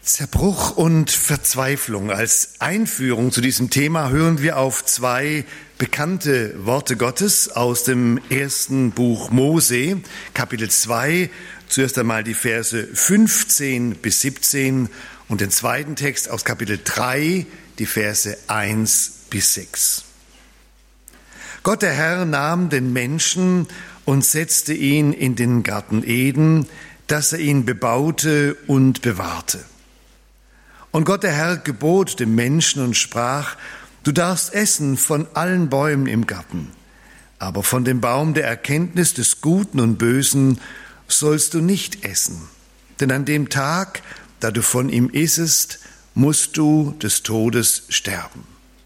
Zerbruch und Verzweiflung. Als Einführung zu diesem Thema hören wir auf zwei bekannte Worte Gottes aus dem ersten Buch Mose, Kapitel 2, zuerst einmal die Verse 15 bis 17 und den zweiten Text aus Kapitel 3, die Verse 1 bis 6. Gott der Herr nahm den Menschen und setzte ihn in den Garten Eden, dass er ihn bebaute und bewahrte. Und Gott der Herr gebot dem Menschen und sprach: Du darfst essen von allen Bäumen im Garten, aber von dem Baum der Erkenntnis des Guten und Bösen sollst du nicht essen. Denn an dem Tag, da du von ihm issest, musst du des Todes sterben.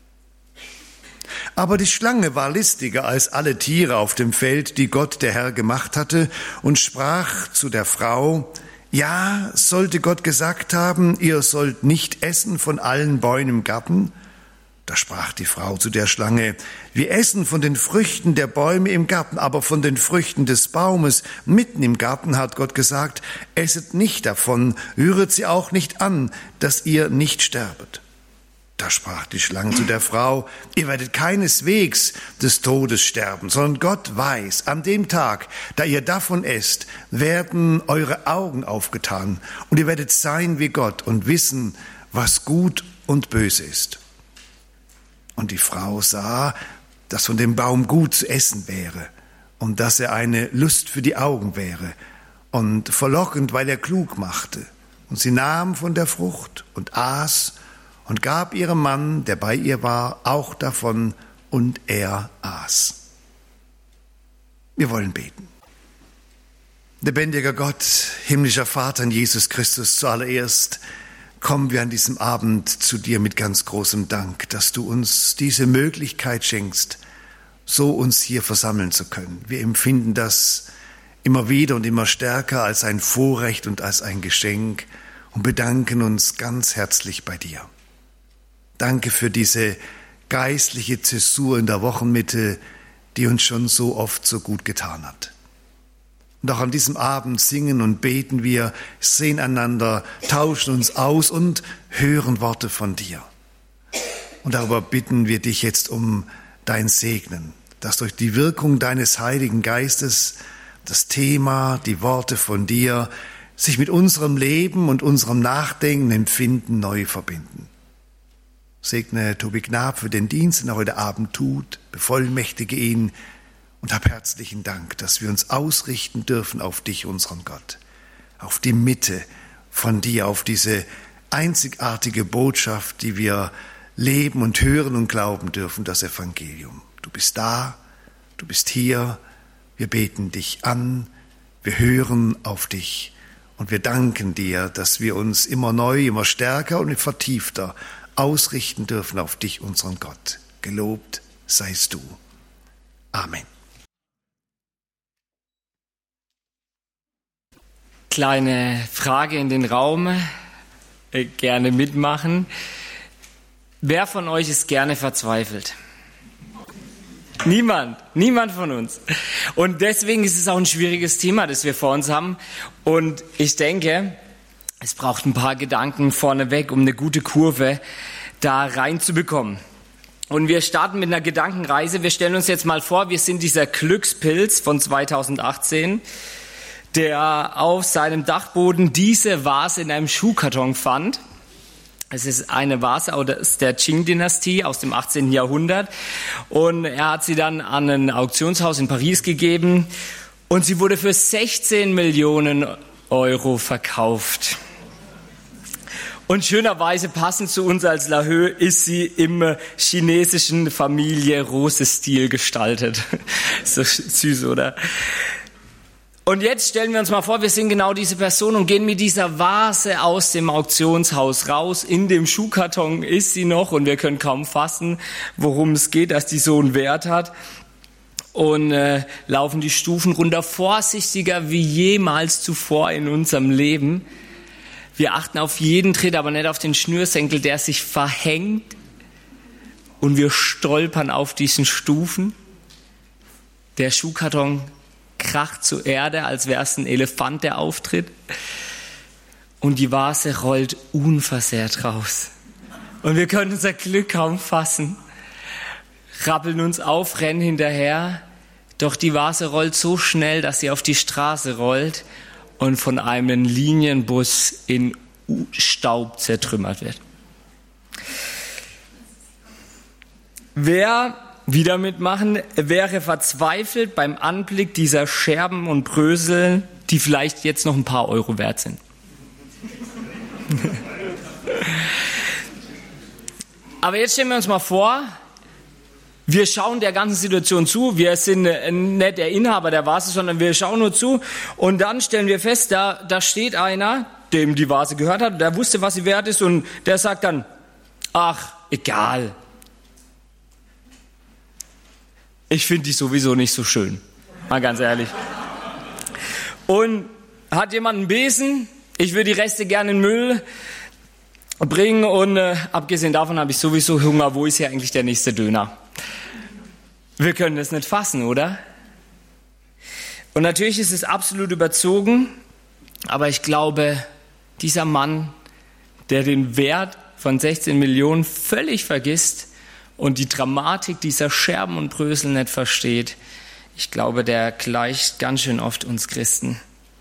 Aber die Schlange war listiger als alle Tiere auf dem Feld, die Gott der Herr gemacht hatte, und sprach zu der Frau: Ja, sollte Gott gesagt haben, ihr sollt nicht essen von allen Bäumen im Garten? Da sprach die Frau zu der Schlange: Wir essen von den Früchten der Bäume im Garten, aber von den Früchten des Baumes mitten im Garten hat Gott gesagt: Esset nicht davon, rühret sie auch nicht an, dass ihr nicht sterbet. Da sprach die Schlange zu der Frau: Ihr werdet keineswegs des Todes sterben, sondern Gott weiß, an dem Tag, da ihr davon esst, werden eure Augen aufgetan und ihr werdet sein wie Gott und wissen, was gut und böse ist. Und die Frau sah, dass von dem Baum gut zu essen wäre und dass er eine Lust für die Augen wäre und verlockend, weil er klug machte. Und sie nahm von der Frucht und aß und gab ihrem Mann, der bei ihr war, auch davon, und er aß. Wir wollen beten. Lebendiger Gott, himmlischer Vater in Jesus Christus, zuallererst kommen wir an diesem Abend zu dir mit ganz großem Dank, dass du uns diese Möglichkeit schenkst, so uns hier versammeln zu können. Wir empfinden das immer wieder und immer stärker als ein Vorrecht und als ein Geschenk und bedanken uns ganz herzlich bei dir. Danke für diese geistliche Zäsur in der Wochenmitte, die uns schon so oft so gut getan hat. Und auch an diesem Abend singen und beten wir, sehen einander, tauschen uns aus und hören Worte von dir. Und darüber bitten wir dich jetzt um dein Segnen, dass durch die Wirkung deines Heiligen Geistes das Thema, die Worte von dir sich mit unserem Leben und unserem Nachdenken, Empfinden neu verbinden. Segne Tobi Gnab für den Dienst, den er heute Abend tut, bevollmächtige ihn und hab herzlichen Dank, dass wir uns ausrichten dürfen auf dich, unseren Gott, auf die Mitte von dir, auf diese einzigartige Botschaft, die wir leben und hören und glauben dürfen, das Evangelium. Du bist da, du bist hier, wir beten dich an, wir hören auf dich und wir danken dir, dass wir uns immer neu, immer stärker und vertiefter ausrichten dürfen auf dich, unseren Gott. Gelobt seist du. Amen. Kleine Frage in den Raum, gerne mitmachen. Wer von euch ist gerne verzweifelt? Niemand von uns. Und deswegen ist es auch ein schwieriges Thema, das wir vor uns haben. Und ich denke, es braucht ein paar Gedanken vorneweg, um eine gute Kurve da reinzubekommen. Und wir starten mit einer Gedankenreise. Wir stellen uns jetzt mal vor, wir sind dieser Glückspilz von 2018, der auf seinem Dachboden diese Vase in einem Schuhkarton fand. Es ist eine Vase aus der Qing-Dynastie aus dem 18. Jahrhundert. Und er hat sie dann an ein Auktionshaus in Paris gegeben. Und sie wurde für 16 Millionen Euro verkauft. Und schönerweise passend zu uns als Lahö ist sie im chinesischen Familie-Rose-Stil gestaltet. So süß, oder? Und jetzt stellen wir uns mal vor, wir sind genau diese Person und gehen mit dieser Vase aus dem Auktionshaus raus. In dem Schuhkarton ist sie noch und wir können kaum fassen, worum es geht, dass die so einen Wert hat. Und laufen die Stufen runter, vorsichtiger wie jemals zuvor in unserem Leben. Wir achten auf jeden Tritt, aber nicht auf den Schnürsenkel, der sich verhängt. Und wir stolpern auf diesen Stufen. Der Schuhkarton kracht zur Erde, als wäre es ein Elefant, der auftritt. und die Vase rollt unversehrt raus. Und wir können unser Glück kaum fassen, rappeln uns auf, rennen hinterher, doch die Vase rollt so schnell, dass sie auf die Straße rollt und von einem Linienbus in Staub zertrümmert wird. Wer wieder mitmachen, wäre verzweifelt beim Anblick dieser Scherben und Brösel, die vielleicht jetzt noch ein paar Euro wert sind. Aber jetzt stellen wir uns mal vor, wir schauen der ganzen Situation zu, wir sind nicht der Inhaber der Vase, sondern wir schauen nur zu und dann stellen wir fest, da steht einer, dem die Vase gehört hat, der wusste, was sie wert ist und der sagt dann, ach, egal. Ich finde die sowieso nicht so schön, mal ganz ehrlich. Und hat jemand einen Besen? Ich würde die Reste gerne in den Müll bringen und abgesehen davon habe ich sowieso Hunger. Wo ist hier eigentlich der nächste Döner? Wir können das nicht fassen, oder? Und natürlich ist es absolut überzogen, aber ich glaube, dieser Mann, der den Wert von 16 Millionen völlig vergisst und die Dramatik dieser Scherben und Brösel nicht versteht, ich glaube, der gleicht ganz schön oft uns Christen.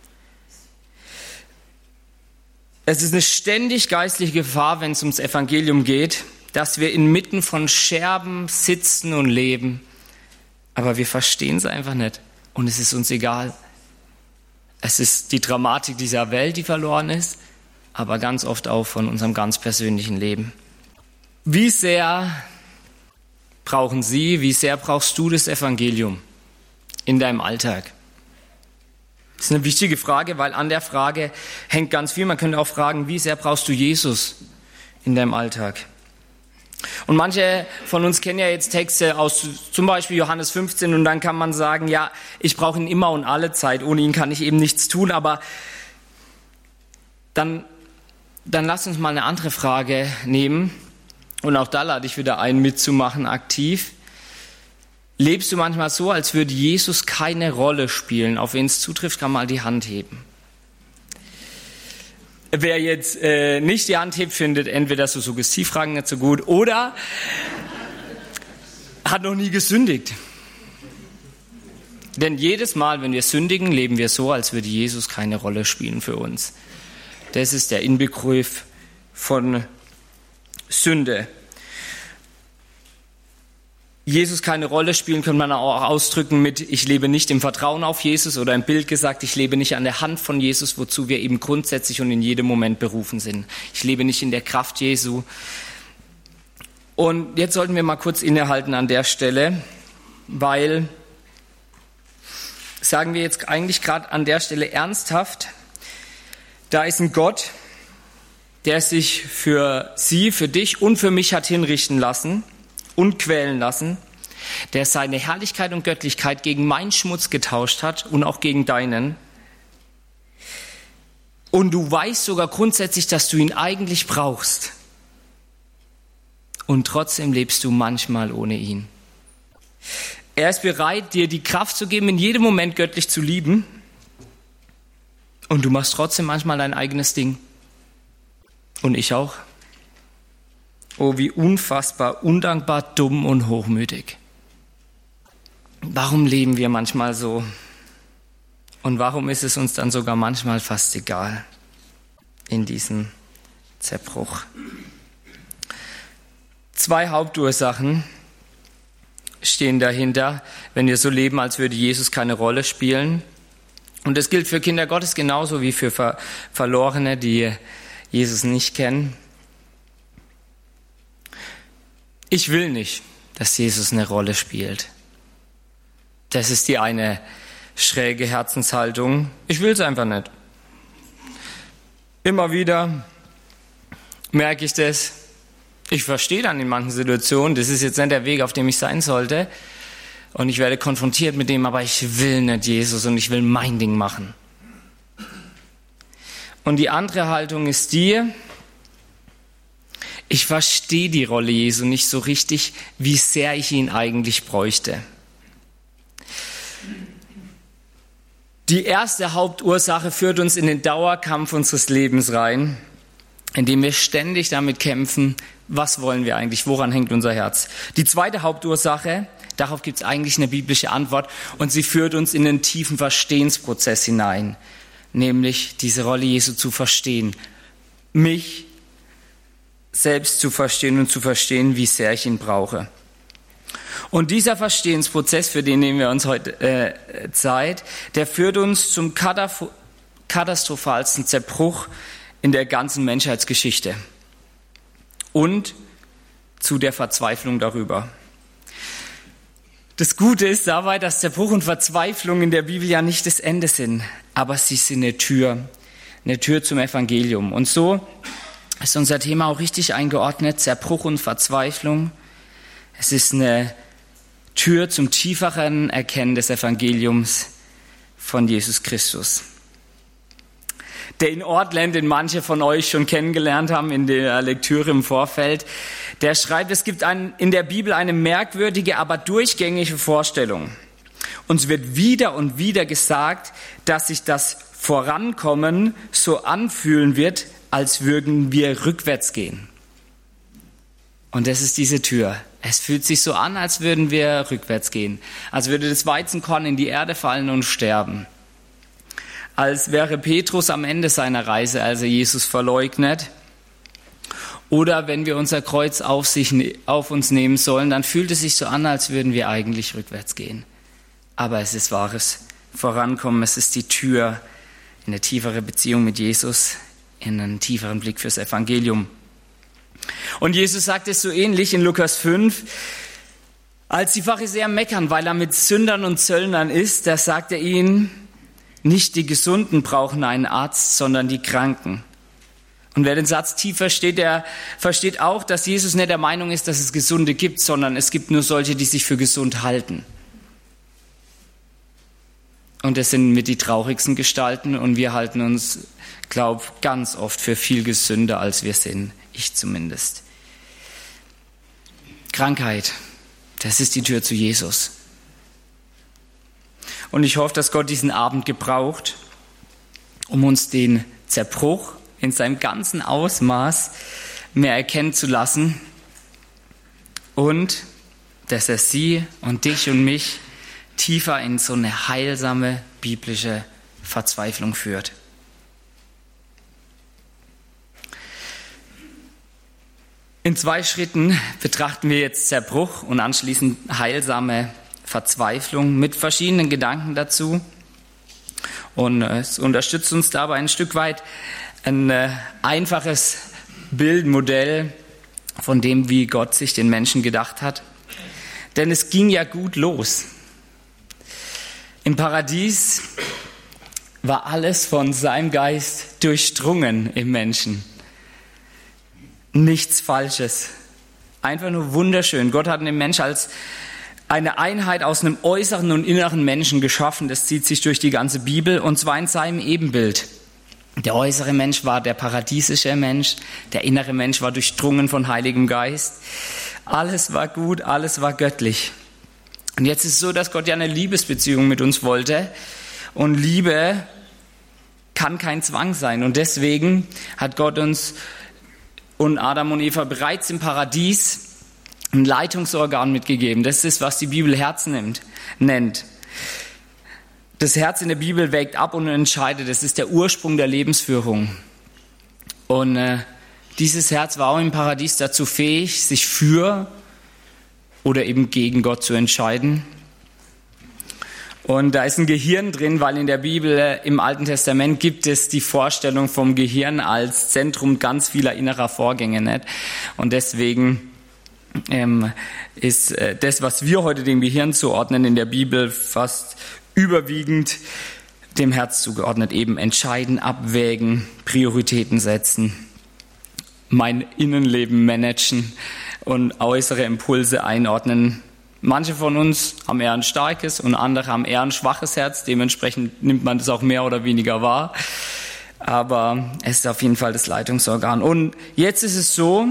Es ist eine ständig geistliche Gefahr, wenn es ums Evangelium geht, dass wir inmitten von Scherben sitzen und leben, aber wir verstehen es einfach nicht und es ist uns egal. Es ist die Dramatik dieser Welt, die verloren ist, aber ganz oft auch von unserem ganz persönlichen Leben. Wie sehr brauchen Sie, wie sehr brauchst du das Evangelium in deinem Alltag? Das ist eine wichtige Frage, weil an der Frage hängt ganz viel. Man könnte auch fragen, wie sehr brauchst du Jesus in deinem Alltag? Und manche von uns kennen ja jetzt Texte aus zum Beispiel Johannes 15 und dann kann man sagen, ja, ich brauche ihn immer und alle Zeit, ohne ihn kann ich eben nichts tun, aber dann lass uns mal eine andere Frage nehmen und auch da lade ich wieder ein, mitzumachen aktiv. Lebst du manchmal so, als würde Jesus keine Rolle spielen? Auf wen es zutrifft, kann mal die Hand heben. Wer jetzt nicht die Hand hebt, findet entweder so Suggestivfragen nicht so gut oder hat noch nie gesündigt. Denn jedes Mal, wenn wir sündigen, leben wir so, als würde Jesus keine Rolle spielen für uns. Das ist der Inbegriff von Sünde. Jesus keine Rolle spielen, kann man auch ausdrücken mit, ich lebe nicht im Vertrauen auf Jesus oder im Bild gesagt, ich lebe nicht an der Hand von Jesus, wozu wir eben grundsätzlich und in jedem Moment berufen sind. Ich lebe nicht in der Kraft Jesu. Und jetzt sollten wir mal kurz innehalten an der Stelle, weil, sagen wir jetzt eigentlich gerade an der Stelle ernsthaft, da ist ein Gott, der sich für Sie, für dich und für mich hat hinrichten lassen und quälen lassen, der seine Herrlichkeit und Göttlichkeit gegen meinen Schmutz getauscht hat und auch gegen deinen. Und du weißt sogar grundsätzlich, dass du ihn eigentlich brauchst. Und trotzdem lebst du manchmal ohne ihn. Er ist bereit, dir die Kraft zu geben, in jedem Moment göttlich zu lieben. Und du machst trotzdem manchmal dein eigenes Ding. Und ich auch. Oh, wie unfassbar, undankbar, dumm und hochmütig. Warum leben wir manchmal so? Und warum ist es uns dann sogar manchmal fast egal in diesem Zerbruch? 2 Hauptursachen stehen dahinter, wenn wir so leben, als würde Jesus keine Rolle spielen. Und das gilt für Kinder Gottes genauso wie für Verlorene, die Jesus nicht kennen. Ich will nicht, dass Jesus eine Rolle spielt. Das ist die eine schräge Herzenshaltung. Ich will es einfach nicht. Immer wieder merke ich das. Ich verstehe dann in manchen Situationen, das ist jetzt nicht der Weg, auf dem ich sein sollte. Und ich werde konfrontiert mit dem, aber ich will nicht Jesus und ich will mein Ding machen. Und die andere Haltung ist die, ich verstehe die Rolle Jesu nicht so richtig, wie sehr ich ihn eigentlich bräuchte. Die erste Hauptursache führt uns in den Dauerkampf unseres Lebens rein, in dem wir ständig damit kämpfen, was wollen wir eigentlich, woran hängt unser Herz. Die zweite Hauptursache, darauf gibt es eigentlich eine biblische Antwort und sie führt uns in den tiefen Verstehensprozess hinein, nämlich diese Rolle Jesu zu verstehen, mich selbst zu verstehen und zu verstehen, wie sehr ich ihn brauche. Und dieser Verstehensprozess, für den nehmen wir uns heute Zeit, der führt uns zum katastrophalsten Zerbruch in der ganzen Menschheitsgeschichte und zu der Verzweiflung darüber. Das Gute ist dabei, dass Zerbruch und Verzweiflung in der Bibel ja nicht das Ende sind, aber sie sind eine Tür zum Evangelium. Und so ist unser Thema auch richtig eingeordnet, Zerbruch und Verzweiflung. Es ist eine Tür zum tieferen Erkennen des Evangeliums von Jesus Christus. Der Ortland, den manche von euch schon kennengelernt haben in der Lektüre im Vorfeld, der schreibt, es gibt in der Bibel eine merkwürdige, aber durchgängige Vorstellung. Uns wird wieder und wieder gesagt, dass sich das Vorankommen so anfühlen wird, als würden wir rückwärts gehen. Und das ist diese Tür. Es fühlt sich so an, als würden wir rückwärts gehen. Als würde das Weizenkorn in die Erde fallen und sterben. Als wäre Petrus am Ende seiner Reise, als er Jesus verleugnet. Oder wenn wir unser Kreuz auf uns nehmen sollen, dann fühlt es sich so an, als würden wir eigentlich rückwärts gehen. Aber es ist wahres Vorankommen. Es ist die Tür in eine tiefere Beziehung mit Jesus, in einen tieferen Blick fürs Evangelium. Und Jesus sagt es so ähnlich in Lukas 5, als die Pharisäer meckern, weil er mit Sündern und Zöllnern ist, da sagt er ihnen, nicht die Gesunden brauchen einen Arzt, sondern die Kranken. Und wer den Satz tief versteht, der versteht auch, dass Jesus nicht der Meinung ist, dass es Gesunde gibt, sondern es gibt nur solche, die sich für gesund halten. Und das sind mit die traurigsten Gestalten und wir halten uns, glaube ich, ganz oft für viel gesünder, als wir sind. Ich zumindest. Krankheit, das ist die Tür zu Jesus. Und ich hoffe, dass Gott diesen Abend gebraucht, um uns den Zerbruch in seinem ganzen Ausmaß mehr erkennen zu lassen und dass er sie und dich und mich tiefer in so eine heilsame biblische Verzweiflung führt. In 2 Schritten betrachten wir jetzt Zerbruch und anschließend heilsame Verzweiflung mit verschiedenen Gedanken dazu. Und es unterstützt uns dabei ein Stück weit ein einfaches Bildmodell von dem, wie Gott sich den Menschen gedacht hat. Denn es ging ja gut los. Im Paradies war alles von seinem Geist durchdrungen im Menschen. Nichts Falsches. Einfach nur wunderschön. Gott hat den Menschen als eine Einheit aus einem äußeren und inneren Menschen geschaffen. Das zieht sich durch die ganze Bibel und zwar in seinem Ebenbild. Der äußere Mensch war der paradiesische Mensch. Der innere Mensch war durchdrungen von Heiligem Geist. Alles war gut, alles war göttlich. Und jetzt ist es so, dass Gott ja eine Liebesbeziehung mit uns wollte. Und Liebe kann kein Zwang sein. Und deswegen hat Gott uns und Adam und Eva bereits im Paradies ein Leitungsorgan mitgegeben. Das ist, was die Bibel Herz nennt. Das Herz in der Bibel wägt ab und entscheidet. Das ist der Ursprung der Lebensführung. Und dieses Herz war auch im Paradies dazu fähig, sich für oder eben gegen Gott zu entscheiden. Und da ist ein Gehirn drin, weil in der Bibel im Alten Testament gibt es die Vorstellung vom Gehirn als Zentrum ganz vieler innerer Vorgänge nicht. Und deswegen ist das, was wir heute dem Gehirn zuordnen, in der Bibel fast überwiegend dem Herz zugeordnet. Eben entscheiden, abwägen, Prioritäten setzen, mein Innenleben managen und äußere Impulse einordnen. Manche von uns haben eher ein starkes und andere haben eher ein schwaches Herz. Dementsprechend nimmt man das auch mehr oder weniger wahr. Aber es ist auf jeden Fall das Leitungsorgan. Und jetzt ist es so,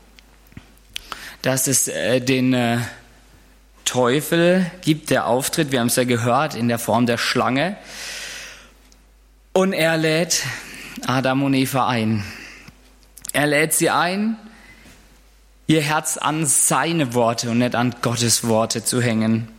dass es den Teufel gibt, der auftritt, wir haben es ja gehört, in der Form der Schlange. Und er lädt Adam und Eva ein. Er lädt sie ein, ihr Herz an seine Worte und nicht an Gottes Worte zu hängen.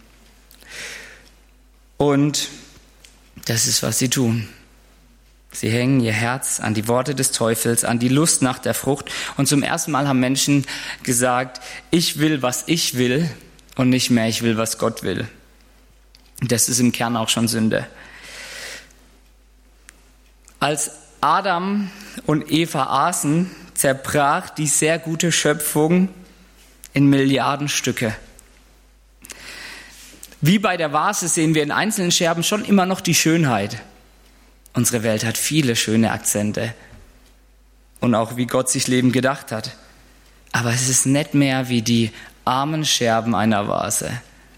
Und das ist, was sie tun. Sie hängen ihr Herz an die Worte des Teufels, an die Lust nach der Frucht. Und zum ersten Mal haben Menschen gesagt, ich will, was ich will und nicht mehr, ich will, was Gott will. Das ist im Kern auch schon Sünde. Als Adam und Eva aßen, zerbrach die sehr gute Schöpfung in Milliardenstücke. Wie bei der Vase sehen wir in einzelnen Scherben schon immer noch die Schönheit. Unsere Welt hat viele schöne Akzente und auch wie Gott sich Leben gedacht hat. Aber es ist nicht mehr wie die armen Scherben einer Vase.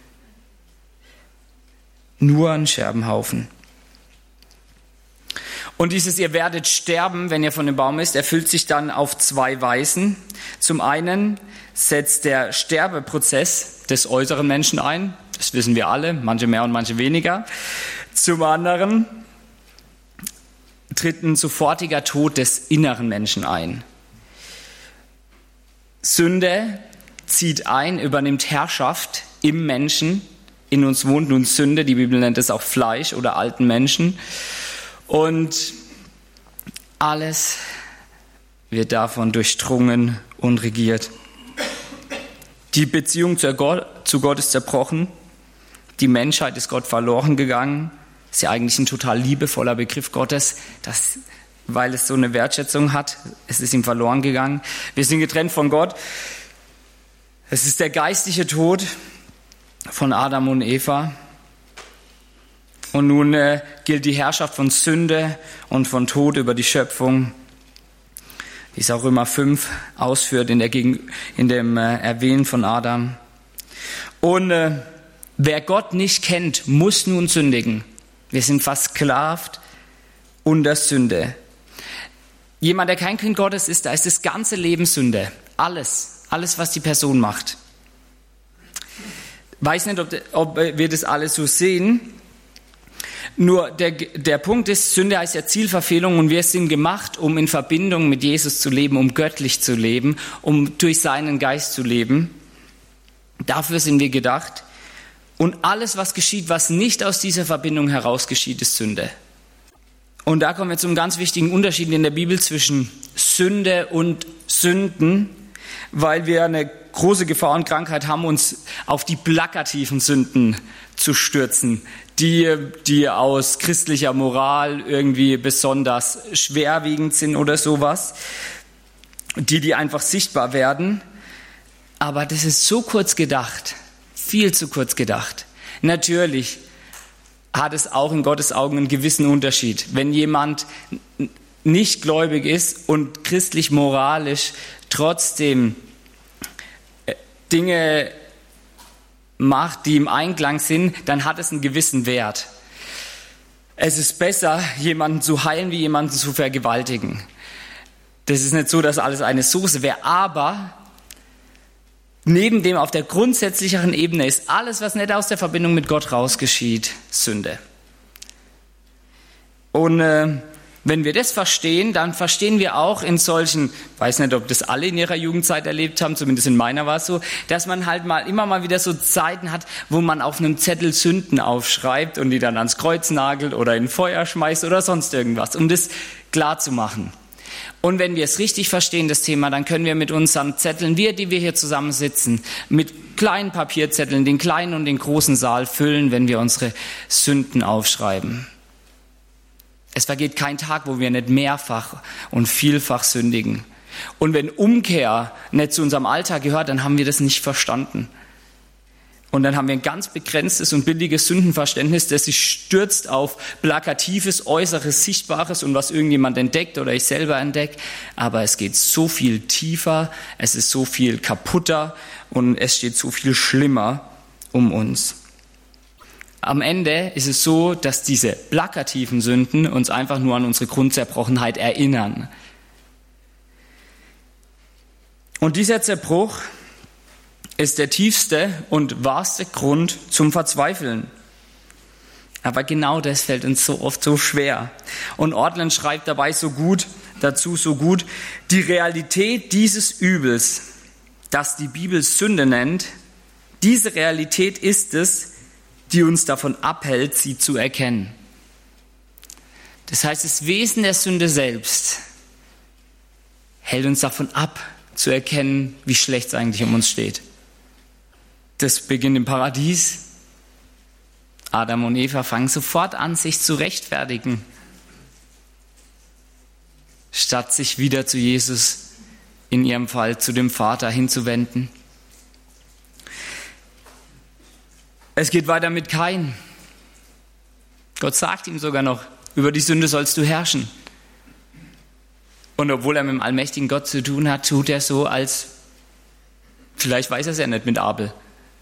Nur ein Scherbenhaufen. Und dieses ihr werdet sterben, wenn ihr von dem Baum isst, erfüllt sich dann auf zwei Weisen. Zum einen setzt der Sterbeprozess des äußeren Menschen ein. Das wissen wir alle, manche mehr und manche weniger. Zum anderen tritt ein sofortiger Tod des inneren Menschen ein. Sünde zieht ein, übernimmt Herrschaft im Menschen. In uns wohnt nun Sünde, die Bibel nennt es auch Fleisch oder alten Menschen. Und alles wird davon durchdrungen und regiert. Die Beziehung zu Gott ist zerbrochen. Die Menschheit ist Gott verloren gegangen. Ist ja eigentlich ein total liebevoller Begriff Gottes, weil es so eine Wertschätzung hat. Es ist ihm verloren gegangen. Wir sind getrennt von Gott. Es ist der geistliche Tod von Adam und Eva. Und nun gilt die Herrschaft von Sünde und von Tod über die Schöpfung, wie es auch Römer 5 ausführt in dem Erwähnen von Adam. Und wer Gott nicht kennt, muss nun sündigen. Wir sind versklavt unter Sünde. Jemand, der kein Kind Gottes ist, da ist das ganze Leben Sünde. Alles, was die Person macht. Weiß nicht, ob wir das alles so sehen. Nur der Punkt ist, Sünde heißt ja Zielverfehlung und wir sind gemacht, um in Verbindung mit Jesus zu leben, um göttlich zu leben, um durch seinen Geist zu leben. Dafür sind wir gedacht. Und alles, was geschieht, was nicht aus dieser Verbindung heraus geschieht, ist Sünde. Und da kommen wir zum ganz wichtigen Unterschied in der Bibel zwischen Sünde und Sünden, weil wir eine große Gefahr und Krankheit haben, uns auf die plakativen Sünden zu stürzen, die aus christlicher Moral irgendwie besonders schwerwiegend sind oder sowas, die einfach sichtbar werden. Aber das ist so kurz gedacht, viel zu kurz gedacht. Natürlich hat es auch in Gottes Augen einen gewissen Unterschied. Wenn jemand nicht gläubig ist und christlich-moralisch trotzdem Dinge macht, die im Einklang sind, dann hat es einen gewissen Wert. Es ist besser, jemanden zu heilen, wie jemanden zu vergewaltigen. Das ist nicht so, dass alles eine Soße wäre, aber neben dem auf der grundsätzlicheren Ebene ist alles, was nicht aus der Verbindung mit Gott raus geschieht, Sünde. Und wenn wir das verstehen, dann verstehen wir auch in solchen, ich weiß nicht, ob das alle in ihrer Jugendzeit erlebt haben, zumindest in meiner war es so, dass man halt immer mal wieder so Zeiten hat, wo man auf einem Zettel Sünden aufschreibt und die dann ans Kreuz nagelt oder in Feuer schmeißt oder sonst irgendwas, um das klar zu machen. Und wenn wir es richtig verstehen, das Thema, dann können wir mit unseren Zetteln, die wir hier zusammen sitzen, mit kleinen Papierzetteln den kleinen und den großen Saal füllen, wenn wir unsere Sünden aufschreiben. Es vergeht kein Tag, wo wir nicht mehrfach und vielfach sündigen. Und wenn Umkehr nicht zu unserem Alltag gehört, dann haben wir das nicht verstanden. Und dann haben wir ein ganz begrenztes und billiges Sündenverständnis, das sich stürzt auf plakatives, äußeres, Sichtbares und was irgendjemand entdeckt oder ich selber entdecke. Aber es geht so viel tiefer, es ist so viel kaputter und es steht so viel schlimmer um uns. Am Ende ist es so, dass diese plakativen Sünden uns einfach nur an unsere Grundzerbrochenheit erinnern. Und dieser Zerbruch ist der tiefste und wahrste Grund zum Verzweifeln. Aber genau das fällt uns so oft so schwer. Und Ortlund schreibt dabei so gut, die Realität dieses Übels, das die Bibel Sünde nennt, diese Realität ist es, die uns davon abhält, sie zu erkennen. Das heißt, das Wesen der Sünde selbst hält uns davon ab, zu erkennen, wie schlecht es eigentlich um uns steht. Das beginnt im Paradies. Adam und Eva fangen sofort an, sich zu rechtfertigen, statt sich wieder zu Jesus, in ihrem Fall zu dem Vater hinzuwenden. Es geht weiter mit Kain. Gott sagt ihm sogar noch, über die Sünde sollst du herrschen. Und obwohl er mit dem allmächtigen Gott zu tun hat, tut er so, als vielleicht weiß er es ja nicht mit Abel.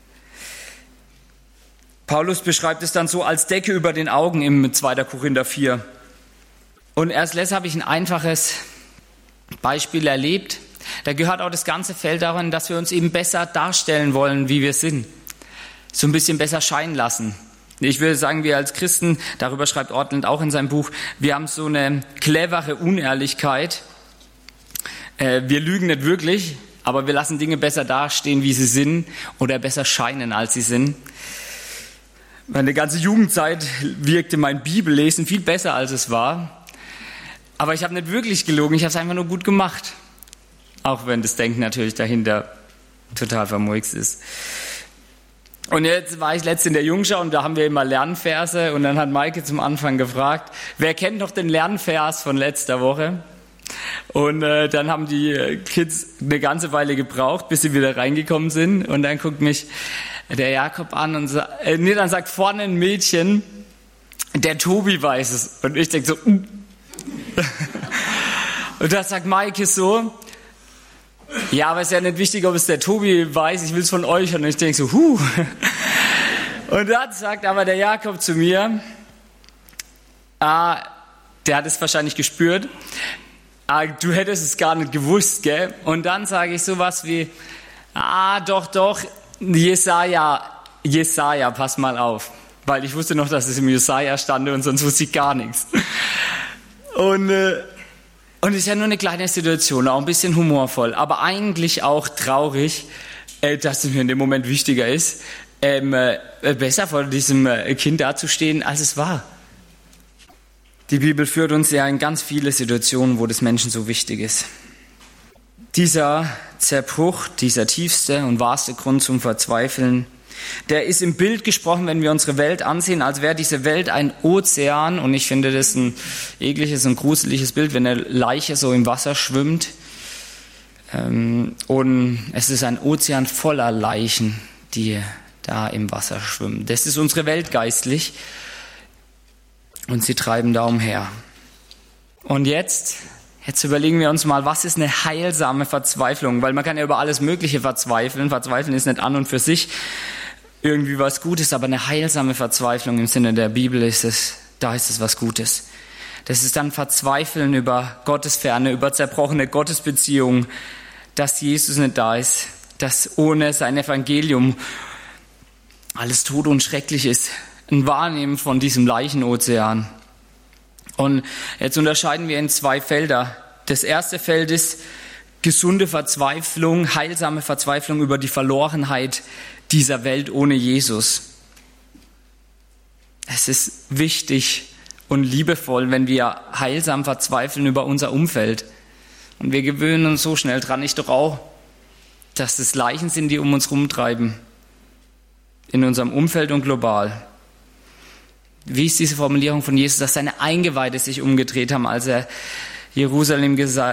Paulus beschreibt es dann so als Decke über den Augen im 2. Korinther 4. Und erst letztes habe ich ein einfaches Beispiel erlebt. Da gehört auch das ganze Feld daran, dass wir uns eben besser darstellen wollen, wie wir sind. So ein bisschen besser scheinen lassen. Ich würde sagen, wir als Christen, darüber schreibt Ortlund auch in seinem Buch, wir haben so eine clevere Unehrlichkeit. Wir lügen nicht wirklich, aber wir lassen Dinge besser dastehen, wie sie sind, oder besser scheinen, als sie sind. Meine ganze Jugendzeit wirkte mein Bibellesen viel besser, als es war. Aber ich habe nicht wirklich gelogen, ich habe es einfach nur gut gemacht. Auch wenn das Denken natürlich dahinter total vermurkst ist. Und jetzt war ich letztens in der Jungschau und da haben wir immer Lernverse und dann hat Maike zum Anfang gefragt, wer kennt noch den Lernvers von letzter Woche? Und dann haben die Kids eine ganze Weile gebraucht, bis sie wieder reingekommen sind und dann guckt mich der Jakob an und dann sagt vorne ein Mädchen, der Tobi weiß es. Und ich denke so, Und da sagt Maike so, ja, aber es ist ja nicht wichtig, ob es der Tobi weiß, ich will es von euch. Und ich denke so, Und dann sagt aber der Jakob zu mir, der hat es wahrscheinlich gespürt, du hättest es gar nicht gewusst, gell? Und dann sage ich sowas wie, doch, Jesaja, pass mal auf. Weil ich wusste noch, dass es im Jesaja stand und sonst wusste ich gar nichts. Und es ist ja nur eine kleine Situation, auch ein bisschen humorvoll, aber eigentlich auch traurig, dass es mir in dem Moment wichtiger ist, besser vor diesem Kind dazustehen, als es war. Die Bibel führt uns ja in ganz viele Situationen, wo das Menschen so wichtig ist. Dieser Zerbruch, dieser tiefste und wahrste Grund zum Verzweifeln, der ist im Bild gesprochen, wenn wir unsere Welt ansehen, als wäre diese Welt ein Ozean. Und ich finde das ein ekliges und gruseliges Bild, wenn eine Leiche so im Wasser schwimmt. Und es ist ein Ozean voller Leichen, die da im Wasser schwimmen. Das ist unsere Welt geistlich. Und sie treiben da umher. Und jetzt überlegen wir uns mal, was ist eine heilsame Verzweiflung? Weil man kann ja über alles Mögliche verzweifeln. Verzweifeln ist nicht an und für sich irgendwie was Gutes, aber eine heilsame Verzweiflung im Sinne der Bibel ist es was Gutes. Das ist dann Verzweifeln über Gottesferne, über zerbrochene Gottesbeziehungen, dass Jesus nicht da ist, dass ohne sein Evangelium alles tot und schrecklich ist. Ein Wahrnehmen von diesem Leichenozean. Und jetzt unterscheiden wir in 2 Felder. Das erste Feld ist gesunde Verzweiflung, heilsame Verzweiflung über die Verlorenheit dieser Welt ohne Jesus. Es ist wichtig und liebevoll, wenn wir heilsam verzweifeln über unser Umfeld. Und wir gewöhnen uns so schnell dran, nicht doch auch, dass es Leichen sind, die um uns rumtreiben. In unserem Umfeld und global. Wie ist diese Formulierung von Jesus, dass seine Eingeweide sich umgedreht haben, als er Jerusalem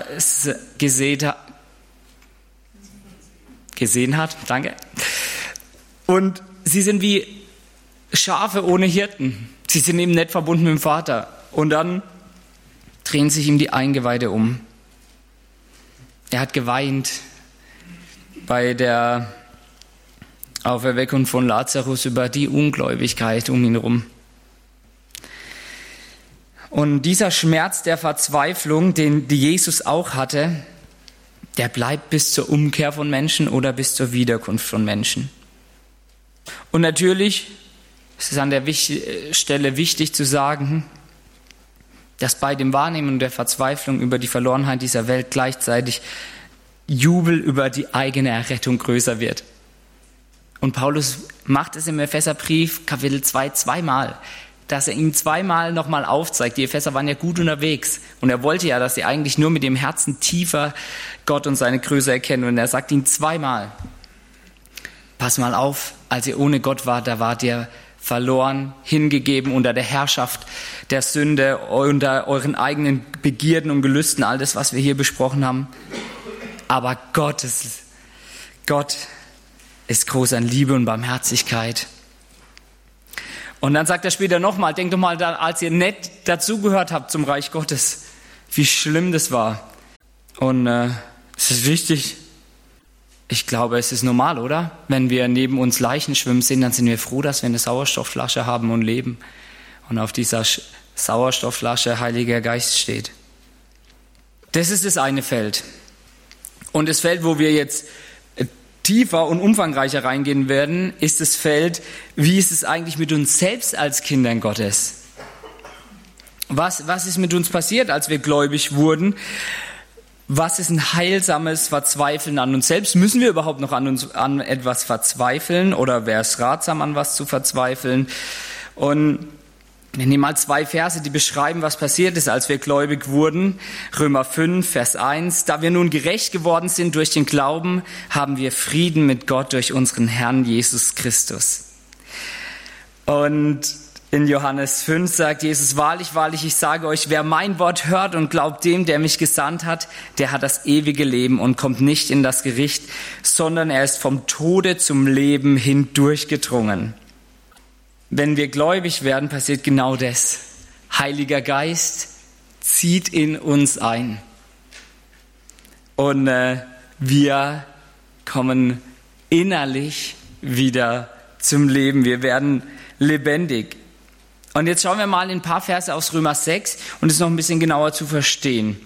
gesehen hat? Danke. Und sie sind wie Schafe ohne Hirten. Sie sind eben nicht verbunden mit dem Vater. Und dann drehen sich ihm die Eingeweide um. Er hat geweint bei der Auferweckung von Lazarus über die Ungläubigkeit um ihn herum. Und dieser Schmerz der Verzweiflung, den Jesus auch hatte, der bleibt bis zur Umkehr von Menschen oder bis zur Wiederkunft von Menschen. Und natürlich Es ist an der Stelle wichtig zu sagen, dass bei dem Wahrnehmen der Verzweiflung über die Verlorenheit dieser Welt gleichzeitig Jubel über die eigene Errettung größer wird. Und Paulus macht es im Epheserbrief Kapitel 2 zweimal, dass er ihnen zweimal nochmal aufzeigt. Die Epheser waren ja gut unterwegs und er wollte ja, dass sie eigentlich nur mit dem Herzen tiefer Gott und seine Größe erkennen. Und er sagt ihnen zweimal, pass mal auf, als ihr ohne Gott wart, da wart ihr verloren, hingegeben unter der Herrschaft der Sünde, unter euren eigenen Begierden und Gelüsten, all das, was wir hier besprochen haben. Aber Gott ist groß an Liebe und Barmherzigkeit. Und dann sagt er später nochmal, denkt doch mal, als ihr nicht dazugehört habt zum Reich Gottes, wie schlimm das war. Und es ist wichtig, ich glaube, es ist normal, oder? Wenn wir neben uns Leichen schwimmen sehen, dann sind wir froh, dass wir eine Sauerstoffflasche haben und leben. Und auf dieser Sauerstoffflasche Heiliger Geist steht. Das ist das eine Feld. Und das Feld, wo wir jetzt tiefer und umfangreicher reingehen werden, ist das Feld, wie ist es eigentlich mit uns selbst als Kindern Gottes? Was ist mit uns passiert, als wir gläubig wurden? Was ist ein heilsames Verzweifeln an uns selbst? Müssen wir überhaupt noch an etwas verzweifeln oder wäre es ratsam, an was zu verzweifeln? Und wir nehmen mal 2 Verse, die beschreiben, was passiert ist, als wir gläubig wurden. Römer 5, Vers 1. Da wir nun gerecht geworden sind durch den Glauben, haben wir Frieden mit Gott durch unseren Herrn Jesus Christus. Und in Johannes 5 sagt Jesus, wahrlich, wahrlich, ich sage euch, wer mein Wort hört und glaubt dem, der mich gesandt hat, der hat das ewige Leben und kommt nicht in das Gericht, sondern er ist vom Tode zum Leben hindurchgedrungen. Wenn wir gläubig werden, passiert genau das. Heiliger Geist zieht in uns ein. Und wir kommen innerlich wieder zum Leben. Wir werden lebendig. Und jetzt schauen wir mal in ein paar Verse aus Römer 6 und es noch ein bisschen genauer zu verstehen.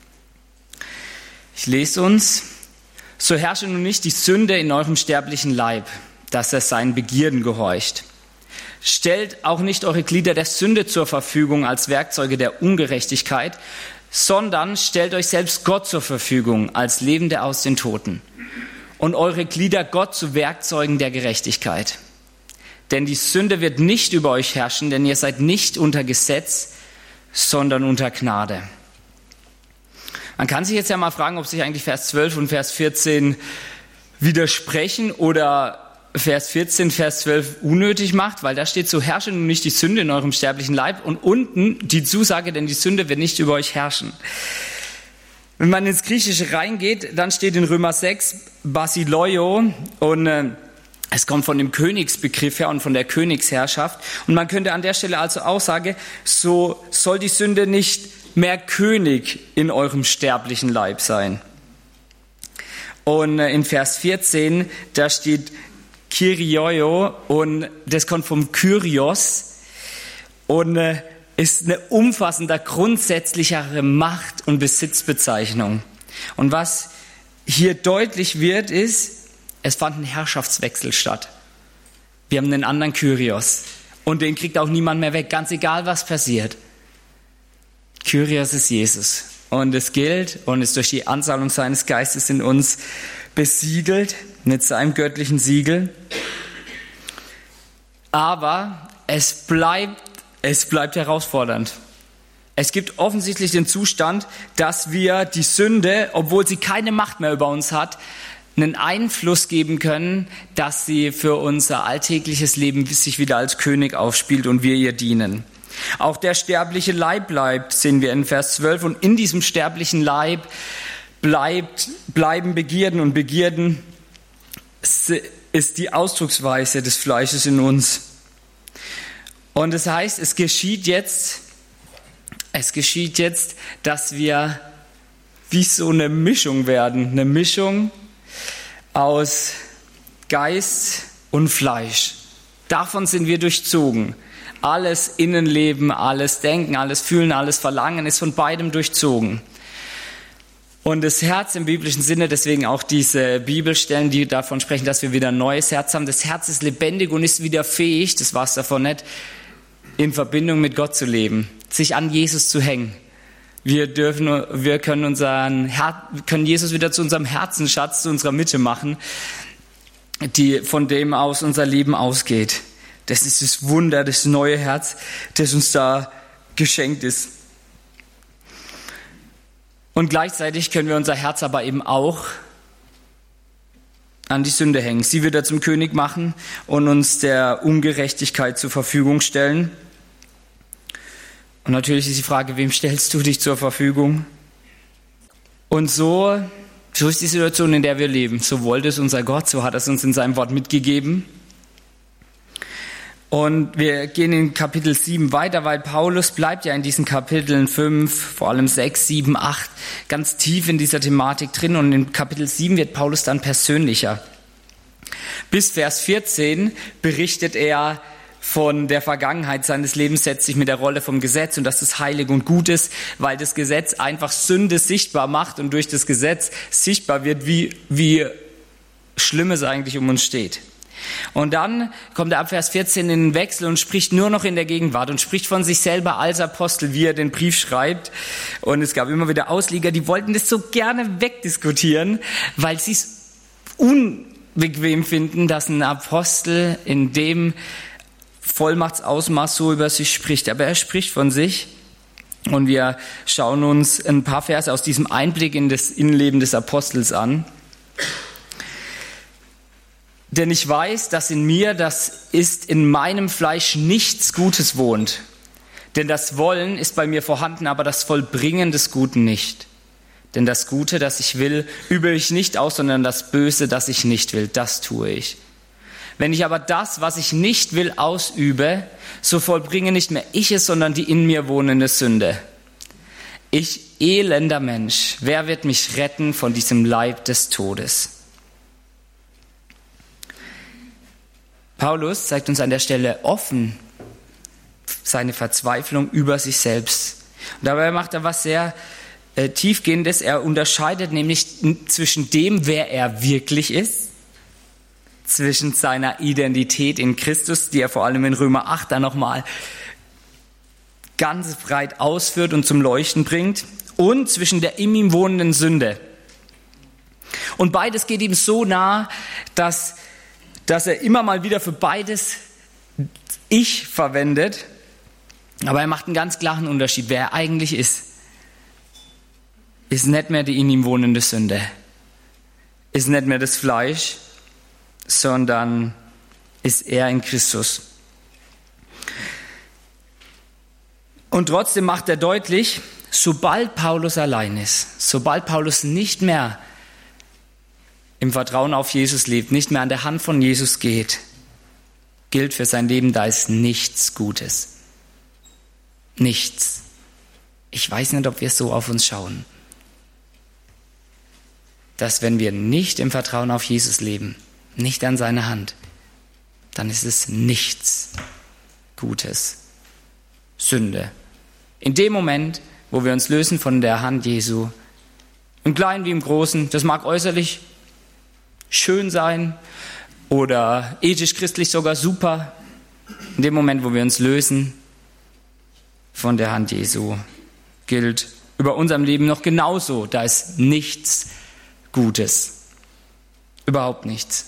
Ich lese uns. So herrsche nun nicht die Sünde in eurem sterblichen Leib, dass er seinen Begierden gehorcht. Stellt auch nicht eure Glieder der Sünde zur Verfügung als Werkzeuge der Ungerechtigkeit, sondern stellt euch selbst Gott zur Verfügung als Lebende aus den Toten und eure Glieder Gott zu Werkzeugen der Gerechtigkeit. Denn die Sünde wird nicht über euch herrschen, denn ihr seid nicht unter Gesetz, sondern unter Gnade. Man kann sich jetzt ja mal fragen, ob sich eigentlich Vers 12 und Vers 14 widersprechen oder Vers 14, Vers 12 unnötig macht, weil da steht, so herrsche nun nicht die Sünde in eurem sterblichen Leib und unten die Zusage, denn die Sünde wird nicht über euch herrschen. Wenn man ins Griechische reingeht, dann steht in Römer 6 Basileio und es kommt von dem Königsbegriff her und von der Königsherrschaft. Und man könnte an der Stelle also auch sagen, so soll die Sünde nicht mehr König in eurem sterblichen Leib sein. Und in Vers 14, da steht Kyrioi und das kommt vom Kyrios und ist eine umfassender, grundsätzlichere Macht- und Besitzbezeichnung. Und was hier deutlich wird, ist, es fand ein Herrschaftswechsel statt. Wir haben einen anderen Kyrios und den kriegt auch niemand mehr weg, ganz egal was passiert. Kyrios ist Jesus und es gilt und ist durch die Ansammlung seines Geistes in uns besiegelt mit seinem göttlichen Siegel. Aber es bleibt herausfordernd. Es gibt offensichtlich den Zustand, dass wir die Sünde, obwohl sie keine Macht mehr über uns hat, einen Einfluss geben können, dass sie für unser alltägliches Leben sich wieder als König aufspielt und wir ihr dienen. Auch der sterbliche Leib bleibt, sehen wir in Vers 12. Und in diesem sterblichen Leib bleiben Begierden und Begierden ist die Ausdrucksweise des Fleisches in uns. Und das heißt, es geschieht jetzt, dass wir wie so eine Mischung werden, eine Mischung aus Geist und Fleisch. Davon sind wir durchzogen. Alles Innenleben, alles Denken, alles Fühlen, alles Verlangen ist von beidem durchzogen. Und das Herz im biblischen Sinne, deswegen auch diese Bibelstellen, die davon sprechen, dass wir wieder ein neues Herz haben. Das Herz ist lebendig und ist wieder fähig, das war es davon nicht, in Verbindung mit Gott zu leben, sich an Jesus zu hängen. Wir können Jesus wieder zu unserem Herzensschatz, zu unserer Mitte machen, von dem aus unser Leben ausgeht. Das ist das Wunder, das neue Herz, das uns da geschenkt ist. Und gleichzeitig können wir unser Herz aber eben auch an die Sünde hängen, sie wieder zum König machen und uns der Ungerechtigkeit zur Verfügung stellen. Und natürlich ist die Frage, wem stellst du dich zur Verfügung? Und so ist die Situation, in der wir leben. So wollte es unser Gott, so hat er es uns in seinem Wort mitgegeben. Und wir gehen in Kapitel 7 weiter, weil Paulus bleibt ja in diesen Kapiteln 5, vor allem 6, 7, 8, ganz tief in dieser Thematik drin. Und in Kapitel 7 wird Paulus dann persönlicher. Bis Vers 14 berichtet er von der Vergangenheit seines Lebens, setzt sich mit der Rolle vom Gesetz und dass es heilig und gut ist, weil das Gesetz einfach Sünde sichtbar macht und durch das Gesetz sichtbar wird, wie schlimm es eigentlich um uns steht. Und dann kommt er ab Vers 14 in den Wechsel und spricht nur noch in der Gegenwart und spricht von sich selber als Apostel, wie er den Brief schreibt. Und es gab immer wieder Ausleger, die wollten das so gerne wegdiskutieren, weil sie es unbequem finden, dass ein Apostel in dem Vollmachtsausmaß so über sich spricht. Aber er spricht von sich und wir schauen uns ein paar Verse aus diesem Einblick in das Innenleben des Apostels an. Denn ich weiß, dass in mir, das ist in meinem Fleisch nichts Gutes wohnt. Denn das Wollen ist bei mir vorhanden, aber das Vollbringen des Guten nicht. Denn das Gute, das ich will, übe ich nicht aus, sondern das Böse, das ich nicht will, das tue ich. Wenn ich aber das, was ich nicht will, ausübe, so vollbringe nicht mehr ich es, sondern die in mir wohnende Sünde. Ich, elender Mensch, wer wird mich retten von diesem Leib des Todes? Paulus zeigt uns an der Stelle offen seine Verzweiflung über sich selbst. Und dabei macht er was sehr Tiefgehendes. Er unterscheidet nämlich zwischen dem, wer er wirklich ist, zwischen seiner Identität in Christus, die er vor allem in Römer 8 dann nochmal ganz breit ausführt und zum Leuchten bringt, und zwischen der in ihm wohnenden Sünde. Und beides geht ihm so nah, dass er immer mal wieder für beides Ich verwendet, aber er macht einen ganz klaren Unterschied. Wer er eigentlich ist nicht mehr die in ihm wohnende Sünde, ist nicht mehr das Fleisch, sondern ist er in Christus. Und trotzdem macht er deutlich, sobald Paulus allein ist, sobald Paulus nicht mehr im Vertrauen auf Jesus lebt, nicht mehr an der Hand von Jesus geht, gilt für sein Leben, da ist nichts Gutes. Nichts. Ich weiß nicht, ob wir so auf uns schauen. Dass wenn wir nicht im Vertrauen auf Jesus leben, nicht an seine Hand, dann ist es nichts Gutes. Sünde. In dem Moment, wo wir uns lösen von der Hand Jesu, im Kleinen wie im Großen, das mag äußerlich schön sein oder ethisch-christlich sogar super. In dem Moment, wo wir uns lösen von der Hand Jesu, gilt über unserem Leben noch genauso. Da ist nichts Gutes. Überhaupt nichts.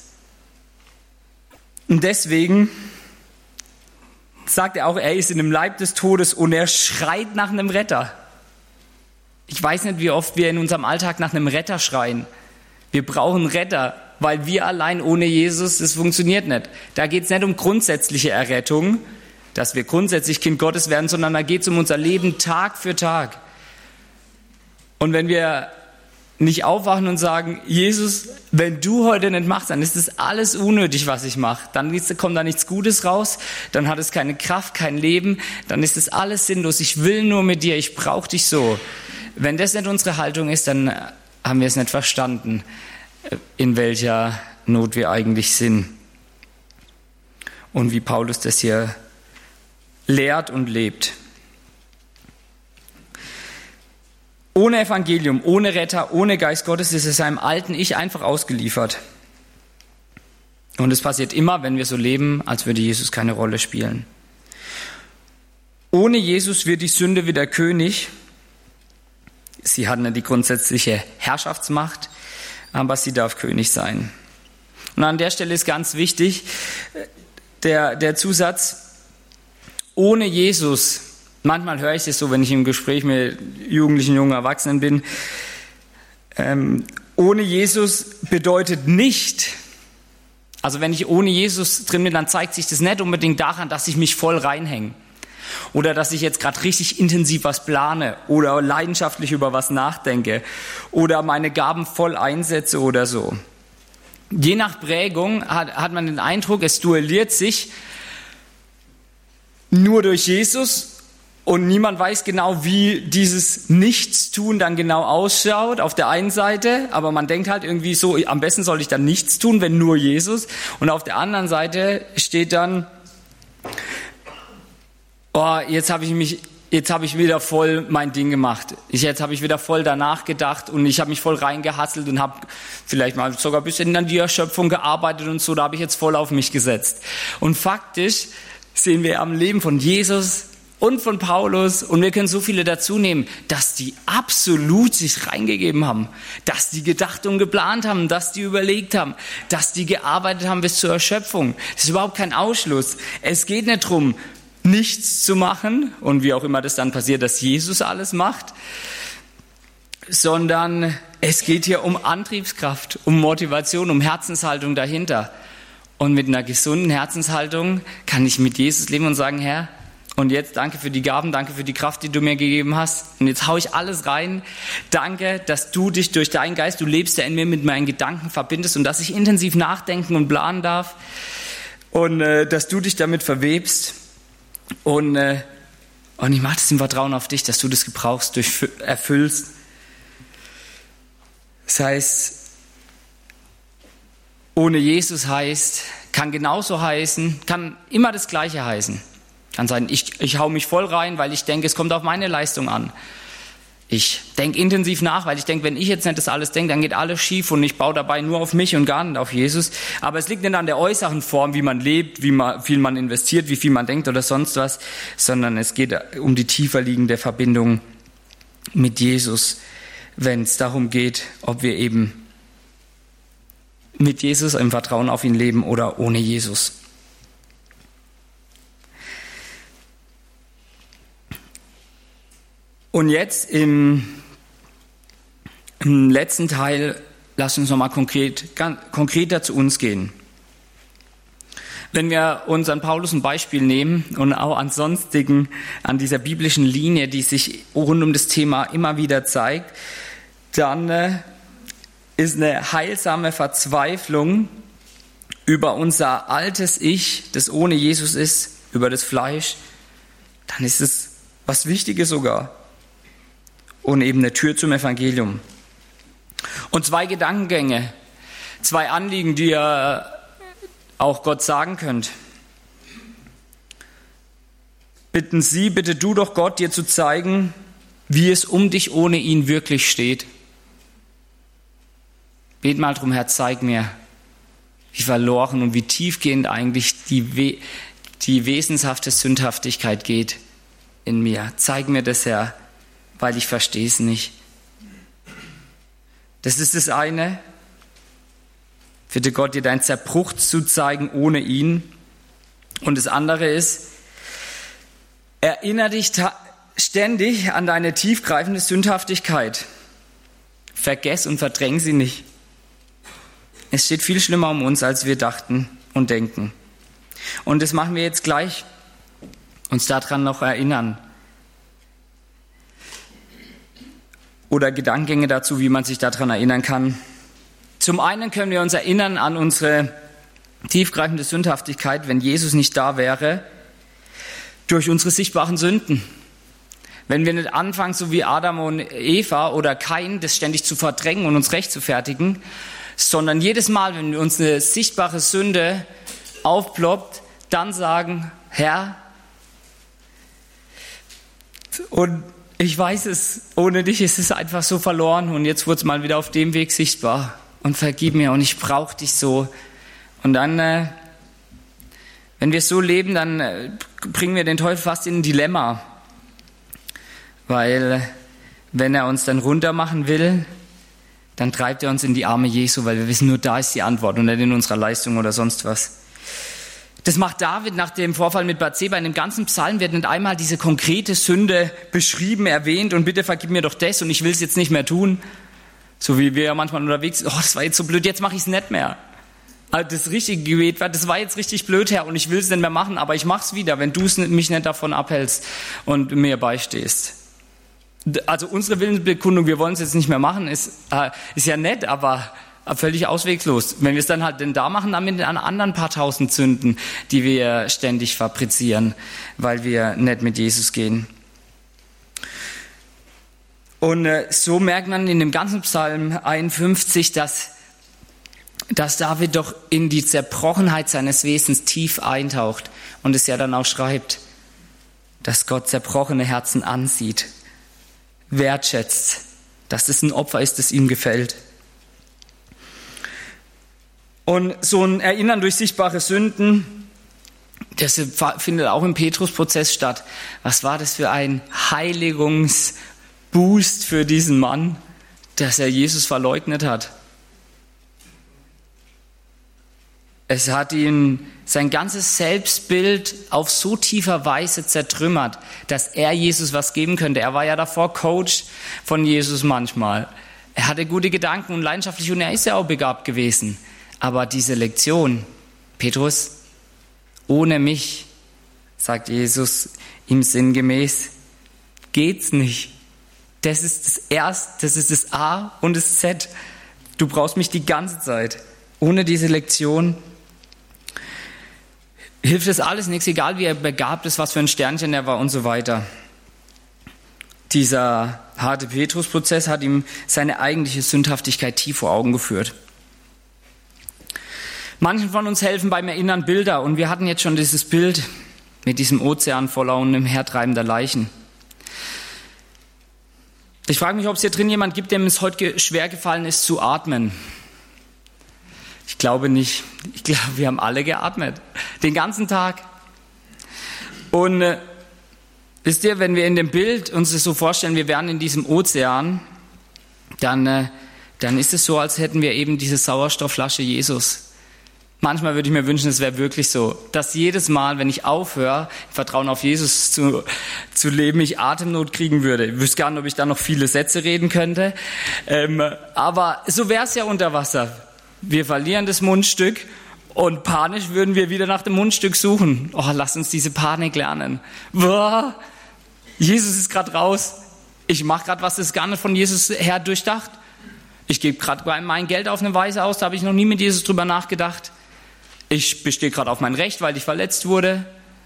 Und deswegen sagt er auch, er ist in dem Leib des Todes und er schreit nach einem Retter. Ich weiß nicht, wie oft wir in unserem Alltag nach einem Retter schreien. Wir brauchen Retter, weil wir allein ohne Jesus, das funktioniert nicht. Da geht es nicht um grundsätzliche Errettung, dass wir grundsätzlich Kind Gottes werden, sondern da geht es um unser Leben Tag für Tag. Und wenn wir nicht aufwachen und sagen, Jesus, wenn du heute nicht machst, dann ist das alles unnötig, was ich mache. Dann kommt da nichts Gutes raus, dann hat es keine Kraft, kein Leben, dann ist das alles sinnlos. Ich will nur mit dir, ich brauche dich so. Wenn das nicht unsere Haltung ist, dann haben wir es nicht verstanden, in welcher Not wir eigentlich sind. Und wie Paulus das hier lehrt und lebt. Ohne Evangelium, ohne Retter, ohne Geist Gottes ist es seinem alten Ich einfach ausgeliefert. Und es passiert immer, wenn wir so leben, als würde Jesus keine Rolle spielen. Ohne Jesus wird die Sünde wieder König. Sie hat nicht die grundsätzliche Herrschaftsmacht, aber sie darf König sein. Und an der Stelle ist ganz wichtig der Zusatz, ohne Jesus, manchmal höre ich es so, wenn ich im Gespräch mit Jugendlichen, jungen Erwachsenen bin, ohne Jesus bedeutet nicht, also wenn ich ohne Jesus drin bin, dann zeigt sich das nicht unbedingt daran, dass ich mich voll reinhänge oder dass ich jetzt gerade richtig intensiv was plane oder leidenschaftlich über was nachdenke oder meine Gaben voll einsetze oder so. Je nach Prägung hat man den Eindruck, es duelliert sich nur durch Jesus und niemand weiß genau, wie dieses Nichtstun dann genau ausschaut auf der einen Seite, aber man denkt halt irgendwie so, am besten soll ich dann nichts tun, wenn nur Jesus. Und auf der anderen Seite steht dann, oh, jetzt habe ich wieder voll mein Ding gemacht. Jetzt habe ich wieder voll danach gedacht und ich habe mich voll reingehasselt und habe vielleicht mal sogar ein bisschen an die Erschöpfung gearbeitet und so, da habe ich jetzt voll auf mich gesetzt. Und faktisch sehen wir am Leben von Jesus und von Paulus, und wir können so viele dazu nehmen, dass die absolut sich reingegeben haben, dass die gedacht und geplant haben, dass die überlegt haben, dass die gearbeitet haben bis zur Erschöpfung. Das ist überhaupt kein Ausschluss. Es geht nicht darum, nichts zu machen und wie auch immer das dann passiert, dass Jesus alles macht, sondern es geht hier um Antriebskraft, um Motivation, um Herzenshaltung dahinter. Und mit einer gesunden Herzenshaltung kann ich mit Jesus leben und sagen, Herr, und jetzt danke für die Gaben, danke für die Kraft, die du mir gegeben hast. Und jetzt hau ich alles rein. Danke, dass du dich durch deinen Geist, du lebst ja in mir, mit meinen Gedanken verbindest und dass ich intensiv nachdenken und planen darf. Und dass du dich damit verwebst. Und ich mache das im Vertrauen auf dich, dass du das gebrauchst, erfüllst. Das heißt, ohne Jesus kann genauso heißen, kann immer das Gleiche heißen. Kann sein, ich hau mich voll rein, weil ich denke, es kommt auf meine Leistung an. Ich denke intensiv nach, weil ich denke, wenn ich jetzt nicht das alles denke, dann geht alles schief und ich baue dabei nur auf mich und gar nicht auf Jesus. Aber es liegt nicht an der äußeren Form, wie man lebt, wie viel man investiert, wie viel man denkt oder sonst was, sondern es geht um die tiefer liegende Verbindung mit Jesus, wenn es darum geht, ob wir eben mit Jesus im Vertrauen auf ihn leben oder ohne Jesus. Und jetzt im letzten Teil, lasst uns nochmal konkreter zu uns gehen. Wenn wir uns an Paulus ein Beispiel nehmen und auch an dieser biblischen Linie, die sich rund um das Thema immer wieder zeigt, dann ist eine heilsame Verzweiflung über unser altes Ich, das ohne Jesus ist, über das Fleisch, dann ist es was Wichtiges sogar. Und eben eine Tür zum Evangelium. Und 2 Gedankengänge, 2 Anliegen, die ihr auch Gott sagen könnt. Bitte du doch Gott, dir zu zeigen, wie es um dich ohne ihn wirklich steht. Bet mal drum, Herr, zeig mir, wie verloren und wie tiefgehend eigentlich die wesenshafte Sündhaftigkeit geht in mir. Zeig mir das, Herr, weil ich verstehe es nicht. Das ist das eine. Bitte Gott, dir deinen Zerbruch zu zeigen ohne ihn. Und das andere ist, erinnere dich ständig an deine tiefgreifende Sündhaftigkeit. Vergess und verdräng sie nicht. Es steht viel schlimmer um uns, als wir dachten und denken. Und das machen wir jetzt gleich. Uns daran noch erinnern. Oder Gedankengänge dazu, wie man sich daran erinnern kann. Zum einen können wir uns erinnern an unsere tiefgreifende Sündhaftigkeit, wenn Jesus nicht da wäre, durch unsere sichtbaren Sünden. Wenn wir nicht anfangen, so wie Adam und Eva oder Kain, das ständig zu verdrängen und uns rechtfertigen, sondern jedes Mal, wenn uns eine sichtbare Sünde aufploppt, dann sagen, Herr, und ich weiß es, ohne dich ist es einfach so verloren und jetzt wurde es mal wieder auf dem Weg sichtbar und vergib mir und ich brauche dich so. Und dann, wenn wir so leben, dann bringen wir den Teufel fast in ein Dilemma, weil wenn er uns dann runter machen will, dann treibt er uns in die Arme Jesu, weil wir wissen, nur da ist die Antwort und nicht in unserer Leistung oder sonst was. Das macht David nach dem Vorfall mit Bathseba. In dem ganzen Psalm wird nicht einmal diese konkrete Sünde beschrieben, erwähnt und bitte vergib mir doch das und ich will es jetzt nicht mehr tun. So wie wir ja manchmal unterwegs sind, das war jetzt so blöd, jetzt mache ich es nicht mehr. Also das richtige Gebet war, das war jetzt richtig blöd, Herr, und ich will es nicht mehr machen, aber ich mache es wieder, wenn du mich nicht davon abhältst und mir beistehst. Also unsere Willensbekundung, wir wollen es jetzt nicht mehr machen, ist ja nett, aber völlig ausweglos. Wenn wir es dann halt denn da machen, dann mit den anderen paar tausend Sünden, die wir ständig fabrizieren, weil wir nicht mit Jesus gehen. Und so merkt man in dem ganzen Psalm 51, dass David doch in die Zerbrochenheit seines Wesens tief eintaucht und es ja dann auch schreibt, dass Gott zerbrochene Herzen ansieht, wertschätzt, dass es ein Opfer ist, das ihm gefällt. Und so ein Erinnern durch sichtbare Sünden, das findet auch im Petrusprozess statt. Was war das für ein Heiligungsboost für diesen Mann, dass er Jesus verleugnet hat? Es hat ihn sein ganzes Selbstbild auf so tiefer Weise zertrümmert, dass er Jesus was geben könnte. Er war ja davor Coach von Jesus manchmal. Er hatte gute Gedanken und leidenschaftlich und er ist ja auch begabt gewesen. Aber diese Lektion, Petrus, ohne mich, sagt Jesus ihm sinngemäß, geht's nicht. Das ist das A und das Z. Du brauchst mich die ganze Zeit. Ohne diese Lektion hilft das alles nichts, egal wie er begabt ist, was für ein Sternchen er war und so weiter. Dieser harte Petrus-Prozess hat ihm seine eigentliche Sündhaftigkeit tief vor Augen geführt. Manchen von uns helfen beim Erinnern Bilder und wir hatten jetzt schon dieses Bild mit diesem Ozean voller und umhertreibender Leichen. Ich frage mich, ob es hier drin jemand gibt, dem es heute schwer gefallen ist zu atmen. Ich glaube nicht. Ich glaube, wir haben alle geatmet. Den ganzen Tag. Und wisst ihr, wenn wir in dem Bild uns das so vorstellen, wir wären in diesem Ozean, dann ist es so, als hätten wir eben diese Sauerstoffflasche Jesus. Manchmal würde ich mir wünschen, es wäre wirklich so, dass jedes Mal, wenn ich aufhöre, im Vertrauen auf Jesus zu leben, ich Atemnot kriegen würde. Ich wüsste gar nicht, ob ich da noch viele Sätze reden könnte. Aber so wäre es ja unter Wasser. Wir verlieren das Mundstück und panisch würden wir wieder nach dem Mundstück suchen. Oh, lass uns diese Panik lernen. Boah, Jesus ist gerade raus. Ich mache gerade was, das ist gar nicht von Jesus her durchdacht. Ich gebe gerade mein Geld auf eine Weise aus, da habe ich noch nie mit Jesus drüber nachgedacht. Ich bestehe gerade auf mein Recht, weil ich verletzt wurde.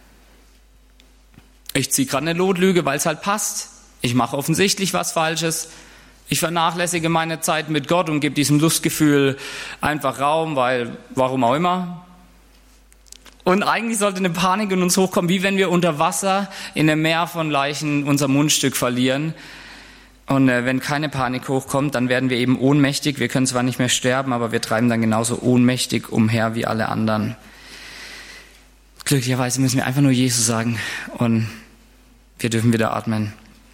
Ich ziehe gerade eine Notlüge, weil es halt passt. Ich mache offensichtlich was Falsches. Ich vernachlässige meine Zeit mit Gott und gebe diesem Lustgefühl einfach Raum, weil, warum auch immer. Und eigentlich sollte eine Panik in uns hochkommen, wie wenn wir unter Wasser in einem Meer von Leichen unser Mundstück verlieren. Und wenn keine Panik hochkommt, dann werden wir eben ohnmächtig. Wir können zwar nicht mehr sterben, aber wir treiben dann genauso ohnmächtig umher wie alle anderen. Glücklicherweise müssen wir einfach nur Jesus sagen und wir dürfen wieder atmen.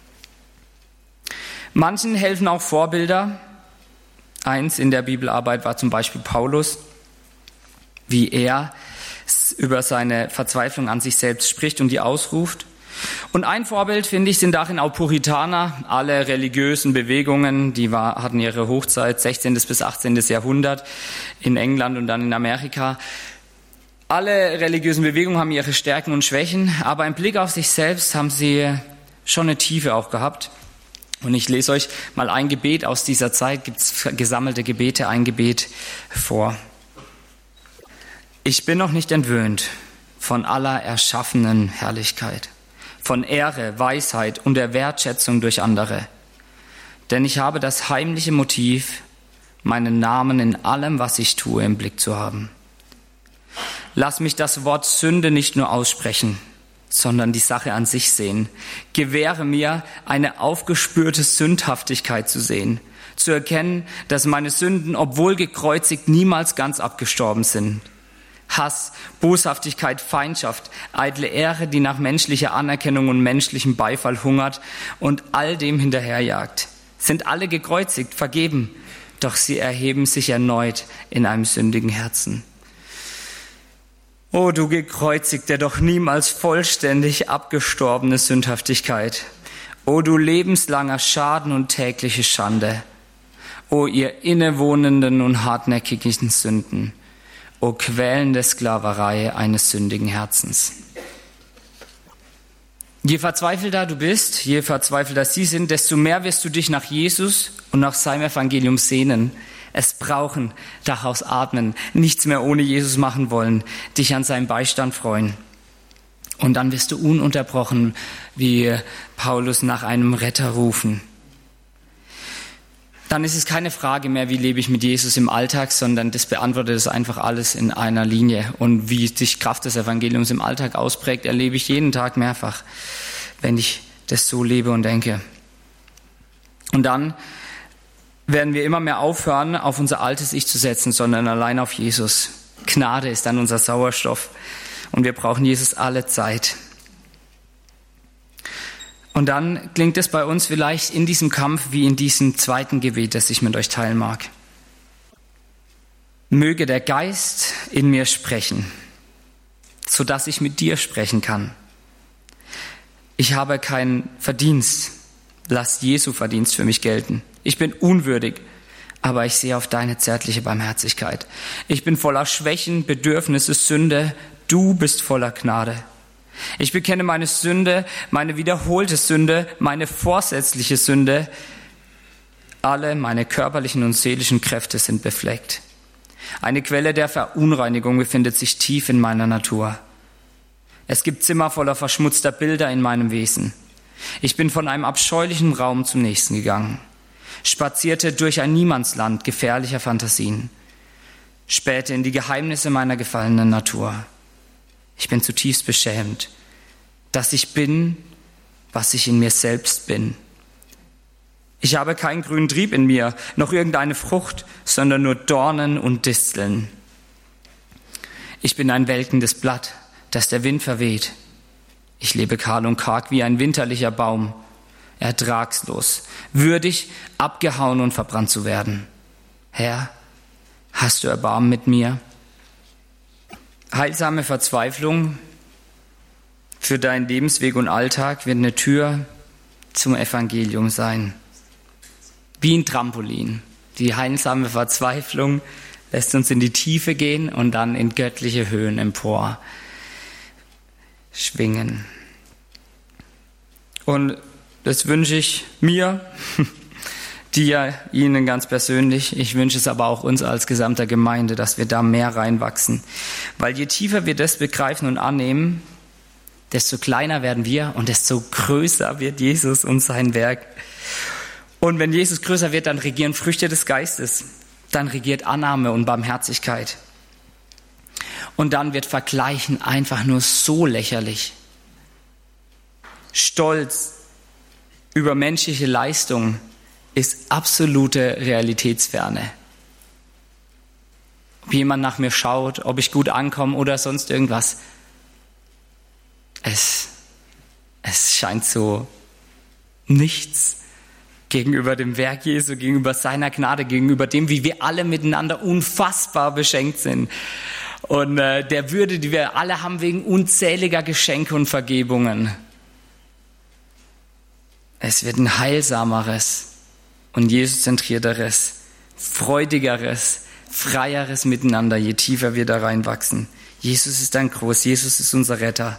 Manchen helfen auch Vorbilder. Eins in der Bibelarbeit war zum Beispiel Paulus, wie er über seine Verzweiflung an sich selbst spricht und die ausruft. Und ein Vorbild, finde ich, sind darin auch Puritaner. Alle religiösen Bewegungen, hatten ihre Hochzeit 16. bis 18. Jahrhundert in England und dann in Amerika. Alle religiösen Bewegungen haben ihre Stärken und Schwächen, aber im Blick auf sich selbst haben sie schon eine Tiefe auch gehabt. Und ich lese euch mal ein Gebet aus dieser Zeit, gibt es gesammelte Gebete, ein Gebet vor. Ich bin noch nicht entwöhnt von aller erschaffenen Herrlichkeit, von Ehre, Weisheit und der Wertschätzung durch andere. Denn ich habe das heimliche Motiv, meinen Namen in allem, was ich tue, im Blick zu haben. Lass mich das Wort Sünde nicht nur aussprechen, sondern die Sache an sich sehen. Gewähre mir eine aufgespürte Sündhaftigkeit zu sehen, zu erkennen, dass meine Sünden, obwohl gekreuzigt, niemals ganz abgestorben sind. Hass, Boshaftigkeit, Feindschaft, eitle Ehre, die nach menschlicher Anerkennung und menschlichem Beifall hungert und all dem hinterherjagt, sind alle gekreuzigt, vergeben, doch sie erheben sich erneut in einem sündigen Herzen. O du gekreuzigte, doch niemals vollständig abgestorbene Sündhaftigkeit, o du lebenslanger Schaden und tägliche Schande, o ihr innewohnenden und hartnäckigen Sünden, o quälende Sklaverei eines sündigen Herzens. Je verzweifelter du bist, je verzweifelter sie sind, desto mehr wirst du dich nach Jesus und nach seinem Evangelium sehnen, es brauchen, daraus atmen, nichts mehr ohne Jesus machen wollen, dich an seinem Beistand freuen. Und dann wirst du ununterbrochen, wie Paulus, nach einem Retter rufen. Dann ist es keine Frage mehr, wie lebe ich mit Jesus im Alltag, sondern das beantwortet es einfach alles in einer Linie. Und wie sich Kraft des Evangeliums im Alltag ausprägt, erlebe ich jeden Tag mehrfach, wenn ich das so lebe und denke. Und dann werden wir immer mehr aufhören, auf unser altes Ich zu setzen, sondern allein auf Jesus. Gnade ist dann unser Sauerstoff und wir brauchen Jesus alle Zeit. Und dann klingt es bei uns vielleicht in diesem Kampf wie in diesem zweiten Gebet, das ich mit euch teilen mag. Möge der Geist in mir sprechen, sodass ich mit dir sprechen kann. Ich habe keinen Verdienst, lass Jesu Verdienst für mich gelten. Ich bin unwürdig, aber ich sehe auf deine zärtliche Barmherzigkeit. Ich bin voller Schwächen, Bedürfnisse, Sünde. Du bist voller Gnade. Ich bekenne meine Sünde, meine wiederholte Sünde, meine vorsätzliche Sünde. Alle meine körperlichen und seelischen Kräfte sind befleckt. Eine Quelle der Verunreinigung befindet sich tief in meiner Natur. Es gibt Zimmer voller verschmutzter Bilder in meinem Wesen. Ich bin von einem abscheulichen Raum zum nächsten gegangen, spazierte durch ein Niemandsland gefährlicher Fantasien, spähte in die Geheimnisse meiner gefallenen Natur. Ich bin zutiefst beschämt, dass ich bin, was ich in mir selbst bin. Ich habe keinen grünen Trieb in mir, noch irgendeine Frucht, sondern nur Dornen und Disteln. Ich bin ein welkendes Blatt, das der Wind verweht. Ich lebe kahl und karg wie ein winterlicher Baum, ertragslos, würdig, abgehauen und verbrannt zu werden. Herr, hast du Erbarmen mit mir? Heilsame Verzweiflung für deinen Lebensweg und Alltag wird eine Tür zum Evangelium sein. Wie ein Trampolin. Die heilsame Verzweiflung lässt uns in die Tiefe gehen und dann in göttliche Höhen empor schwingen. Und das wünsche ich mir, dir, Ihnen ganz persönlich. Ich wünsche es aber auch uns als gesamter Gemeinde, dass wir da mehr reinwachsen. Weil je tiefer wir das begreifen und annehmen, desto kleiner werden wir und desto größer wird Jesus und sein Werk. Und wenn Jesus größer wird, dann regieren Früchte des Geistes. Dann regiert Annahme und Barmherzigkeit. Und dann wird Vergleichen einfach nur so lächerlich. Stolz über menschliche Leistung ist absolute Realitätsferne. Ob jemand nach mir schaut, ob ich gut ankomme oder sonst irgendwas. Es scheint so nichts gegenüber dem Werk Jesu, gegenüber seiner Gnade, gegenüber dem, wie wir alle miteinander unfassbar beschenkt sind. Und der Würde, die wir alle haben wegen unzähliger Geschenke und Vergebungen. Es wird ein heilsameres und Jesus-zentrierteres, freudigeres, freieres Miteinander, je tiefer wir da reinwachsen. Jesus ist dann groß, Jesus ist unser Retter.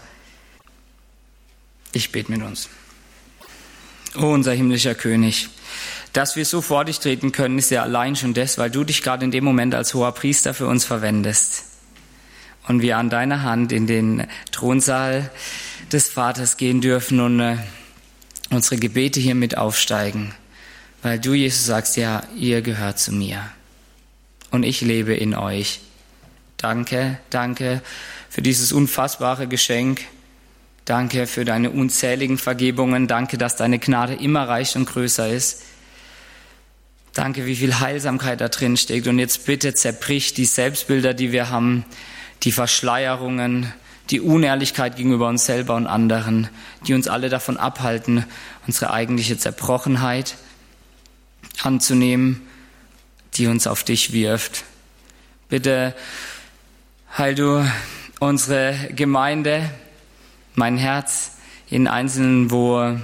Ich bete mit uns. Oh, unser himmlischer König, dass wir so vor dich treten können, ist ja allein schon das, weil du dich gerade in dem Moment als hoher Priester für uns verwendest. Und wir an deiner Hand in den Thronsaal des Vaters gehen dürfen und unsere Gebete hier mit aufsteigen. Weil du, Jesus, sagst, ja, ihr gehört zu mir. Und ich lebe in euch. Danke, danke für dieses unfassbare Geschenk, Danke für deine unzähligen Vergebungen. Danke, dass deine Gnade immer reicher und größer ist. Danke, wie viel Heilsamkeit da drin steckt. Und jetzt bitte zerbrich die Selbstbilder, die wir haben, die Verschleierungen, die Unehrlichkeit gegenüber uns selber und anderen, die uns alle davon abhalten, unsere eigentliche Zerbrochenheit anzunehmen, die uns auf dich wirft. Bitte heil du unsere Gemeinde, mein Herz, in Einzelnen, wo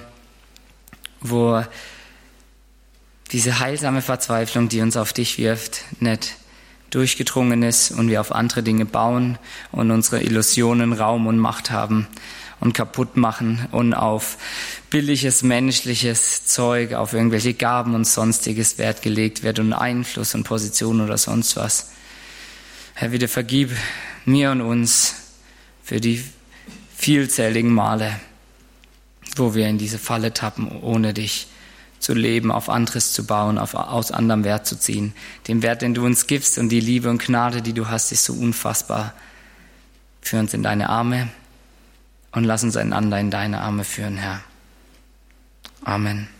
diese heilsame Verzweiflung, die uns auf dich wirft, nicht durchgedrungen ist und wir auf andere Dinge bauen und unsere Illusionen Raum und Macht haben und kaputt machen und auf billiges menschliches Zeug, auf irgendwelche Gaben und sonstiges Wert gelegt wird und Einfluss und Position oder sonst was. Herr, bitte vergib mir und uns für die vielzähligen Male, wo wir in diese Falle tappen, ohne dich zu leben, auf anderes zu bauen, aus anderem Wert zu ziehen. Den Wert, den du uns gibst und die Liebe und Gnade, die du hast, ist so unfassbar. Führ uns in deine Arme und lass uns einander in deine Arme führen, Herr. Amen.